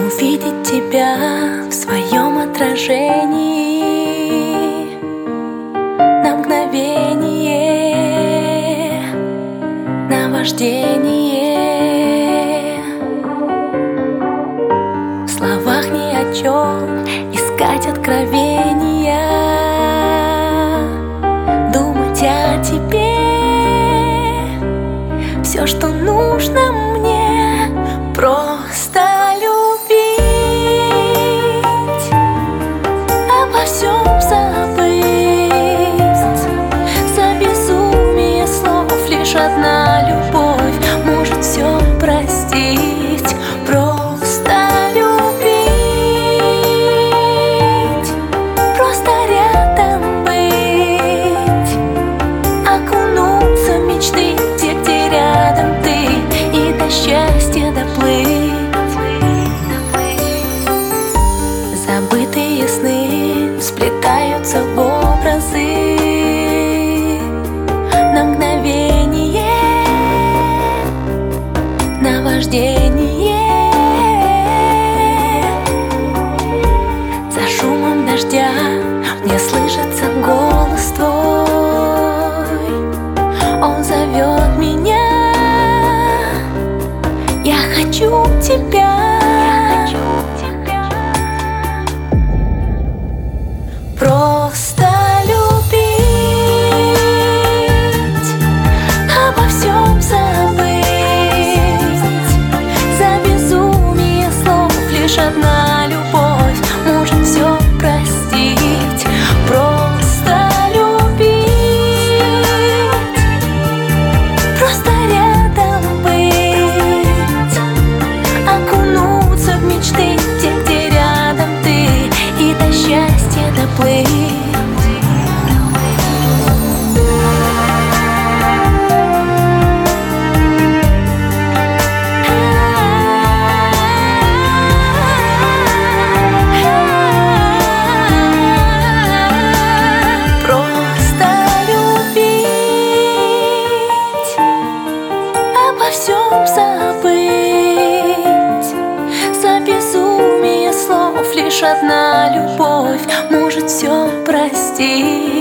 увидеть тебя в своем отражении на мгновение, наваждение. В словах ни о чем искать откровения, думать о тебе. Все, что нужно мне, просто любить, обо всем забыть. За безумие слов лишь одна любовь может все простить. Просто любить, просто рядом быть, окунуться в мечты, где рядом ты, и до счастья доплыть. Забытые сны сплетаются в образы на мгновение, наваждение. За шумом дождя мне слышится голос твой, он зовет меня. Я хочу тебя. Просто любить, обо всем забыть. За безумие слов лишь одна любовь может все простить. Просто любить, просто рядом быть, окунуться в мечты, где рядом ты, и до счастья доплыть. Всем забыть. За безумие слов лишь одна любовь может все простить.